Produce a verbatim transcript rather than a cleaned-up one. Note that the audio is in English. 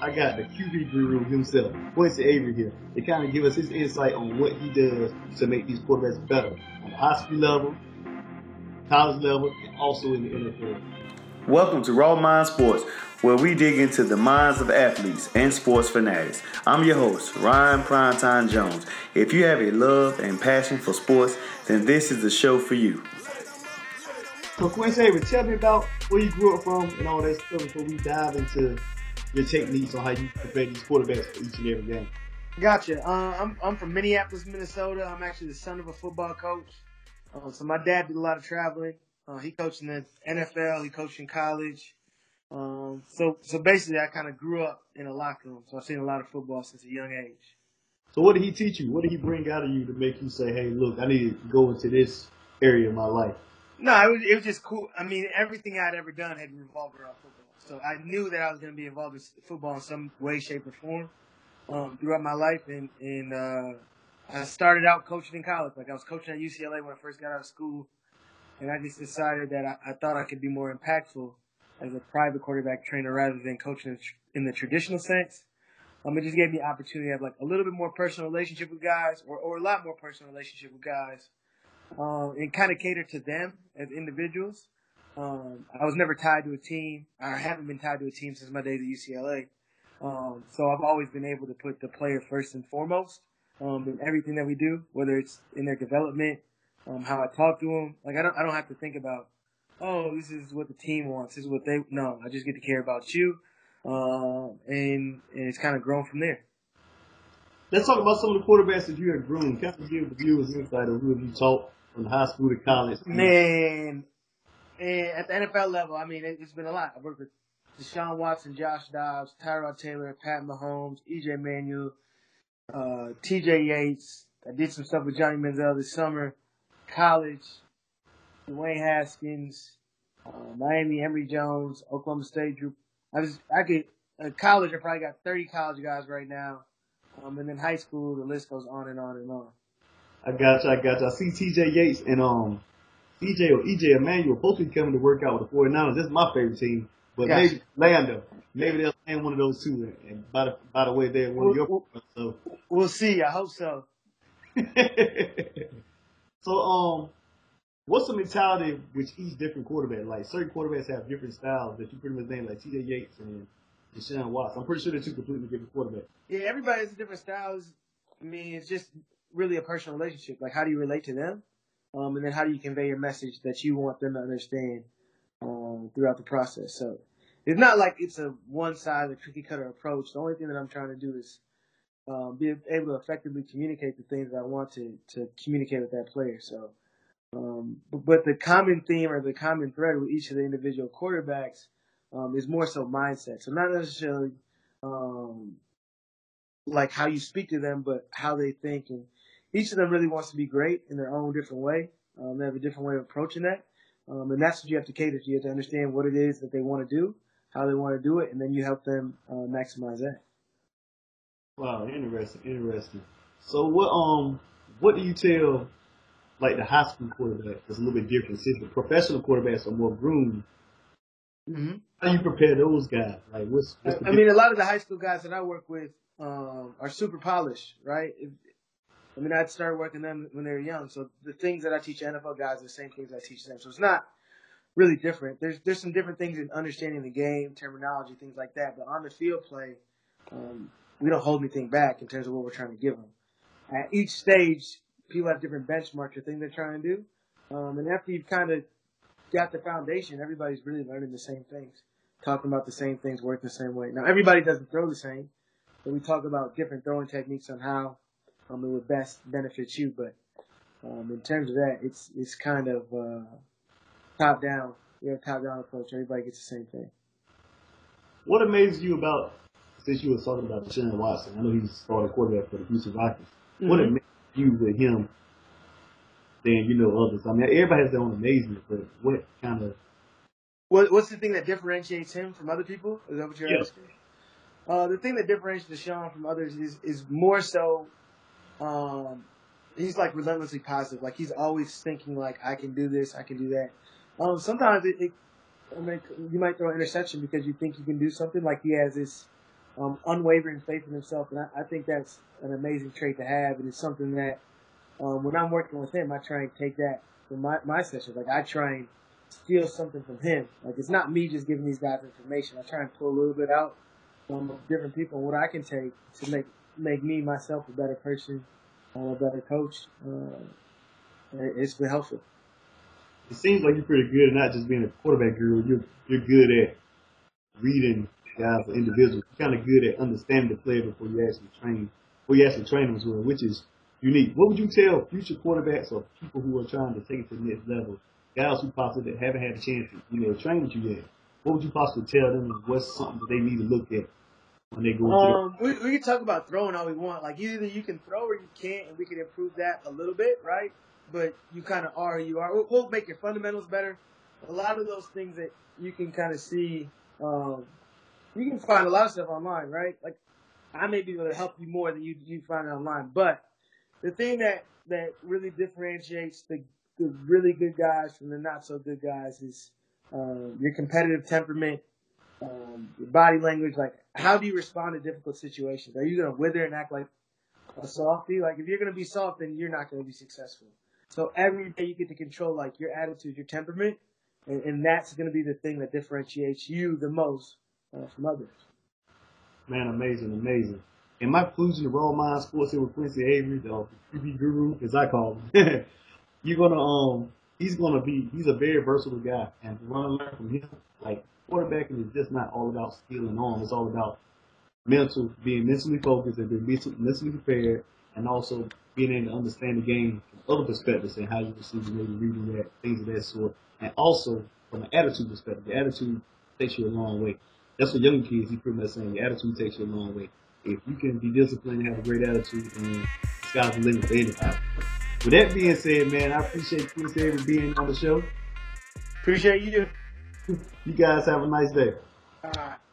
I got the Q B guru himself, Quincy Avery here, to kind of give us his insight on what he does to make these quarterbacks better on the high school level, college level, and also in the N F L. Welcome to Raw Mind Sports, where we dig into the minds of athletes and sports fanatics. I'm your host, Ryan Primetime Jones. If you have a love and passion for sports, then this is the show for you. So Quincy Avery, tell me about where you grew up from and all that stuff before we dive into your techniques on how you prepare these quarterbacks for each and every game. Gotcha. Uh, I'm I'm from Minneapolis, Minnesota. I'm actually the son of a football coach. Uh, so my dad did a lot of traveling. Uh, he coached in the N F L. He coached in college. Um, so so basically, I kind of grew up in a locker room. So I've seen a lot of football since a young age. So what did he teach you? What did he bring out of you to make you say, "Hey, look, I need to go into this area of my life"? No, it was it was just cool. I mean, everything I'd ever done had revolved around football. So I knew that I was going to be involved in football in some way, shape, or form um, throughout my life. And, and uh, I started out coaching in college. Like I was coaching at U C L A when I first got out of school. And I just decided that I, I thought I could be more impactful as a private quarterback trainer rather than coaching in, in the traditional sense. Um, it just gave me the opportunity to have like a little bit more personal relationship with guys or, or a lot more personal relationship with guys um, and kind of cater to them as individuals. Um, I was never tied to a team. I haven't been tied to a team since my days at U C L A. Um, so I've always been able to put the player first and foremost um, in everything that we do, whether it's in their development, um, how I talk to them. Like I don't, I don't have to think about, oh, this is what the team wants. This is what they. No, I just get to care about you, uh, and and it's kind of grown from there. Let's talk about some of the quarterbacks that you have groomed. Kind of give the viewers insight of who have you taught from high school to college. Man. And at the N F L level, I mean, it, it's been a lot. I've worked with Deshaun Watson, Josh Dobbs, Tyrod Taylor, Pat Mahomes, E J Manuel, uh, T J Yates. I did some stuff with Johnny Manziel this summer. College, Dwayne Haskins, uh, Miami, Emory Jones, Oklahoma State group. I was, I could, uh, college, I probably got thirty college guys right now. Um, and then high school, the list goes on and on and on. I got you, I got you. I see T J Yates and, um, E J or E J Emanuel both be coming to work out with the 49ers. This is my favorite team. But Gotcha. maybe Lando. Maybe they'll land one of those two. And by the by the way, they're one of your we'll, so we'll see. I hope so. So um what's the mentality with each different quarterback? Like certain quarterbacks have different styles that you pretty much name, like T J Yates and Deshaun Watson. I'm pretty sure they're two completely different quarterbacks. Yeah, everybody has different styles. I mean, it's just really a personal relationship. Like, how do you relate to them? Um, and then how do you convey your message that you want them to understand um, throughout the process? So it's not like it's a one-sided, cookie-cutter approach. The only thing that I'm trying to do is um, be able to effectively communicate the things that I want to, to communicate with that player. So, um, but, but the common theme or the common thread with each of the individual quarterbacks um, is more so mindset. So not necessarily um, like how you speak to them, but how they think. And each of them really wants to be great in their own different way. Um, they have a different way of approaching that. Um, and that's what you have to cater to. You have to understand what it is that they want to do, how they want to do it, and then you help them uh, maximize that. Wow, interesting, interesting. So what um what do you tell like the high school quarterback that's a little bit different since the professional quarterbacks are more groomed? Mm-hmm. How do you prepare those guys? Like what's, what's the I mean, a lot of the high school guys that I work with um, are super polished, right? If, I mean, I started working them when they were young, so the things that I teach N F L guys are the same things I teach them. So it's not really different. There's there's some different things in understanding the game, terminology, things like that. But on the field play, um, we don't hold anything back in terms of what we're trying to give them. At each stage, people have different benchmarks or things they're trying to do. Um, and after you've kind of got the foundation, everybody's really learning the same things, talking about the same things, working the same way. Now, everybody doesn't throw the same, but we talk about different throwing techniques on how um, it would best benefit you. But um, in terms of that, it's it's kind of uh, top down. We have a top down approach. Everybody gets the same thing. What amazes you about, since you were talking about Deshaun Watson, I know he's started quarterback for the Houston Rockets. Mm-hmm. What amazes you with him than, you know, others? I mean, everybody has their own amazement, but what kind of... What, what's the thing that differentiates him from other people? Is that what you're yeah. asking? Uh, the thing that differentiates Deshaun from others is, is more so um, he's like relentlessly positive. Like he's always thinking like, I can do this, I can do that. Um, sometimes it, it I mean, you might throw an interception because you think you can do something. Like he has this um, unwavering faith in himself, and I, I think that's an amazing trait to have, and it's something that um, when I'm working with him, I try and take that from my, my sessions. Like, I try and steal something from him. Like, it's not me just giving these guys information. I try and pull a little bit out from different people and what I can take to make make me, myself, a better person, uh, a better coach. Uh, it's been helpful. It seems like you're pretty good at not just being a quarterback guru. You're, you're good at reading guys as individuals. You're kind of good at understanding the player before you actually train, before you actually train them as well, which is unique. What would you tell future quarterbacks or people who are trying to take it to the next level, guys who possibly haven't had a chance to, you know, train with you yet? What would you possibly tell them, and what's something that they need to look at when they go um, into we, we can talk about throwing all we want. Like, either you can throw or you can't, and we can improve that a little bit, right? But you kind of are who you are. We'll, we'll make your fundamentals better. A lot of those things that you can kind of see, um, you can find a lot of stuff online, right? Like, I may be able to help you more than you you find it online. But the thing that, that really differentiates the, the really good guys from the not so good guys is um, your competitive temperament, um, your body language. Like, how do you respond to difficult situations? Are you going to wither and act like a softie? Like, if you're going to be soft, then you're not going to be successful. So every day you get to control, like, your attitude, your temperament, and, and that's going to be the thing that differentiates you the most uh, from others. Man, amazing, amazing. In my conclusion, the Roll Mind Sports here with Quincy Avery, the Q B guru, as I call him, you're gonna um, he's gonna be, he's a very versatile guy, and you want to learn from him. Like, quarterbacking is just not all about skill and arm; it's all about mental, being mentally focused and being mentally prepared, and also being able to understand the game from other perspectives and how you receive maybe reading that, things of that sort, and also from an attitude perspective. The attitude takes you a long way. That's what young kids, he's pretty much saying, the attitude takes you a long way. If you can be disciplined and have a great attitude, then the sky's the limit for anybody. With that being said, man, I appreciate Quincy Avery being on the show. Appreciate you. You guys have a nice day. All right.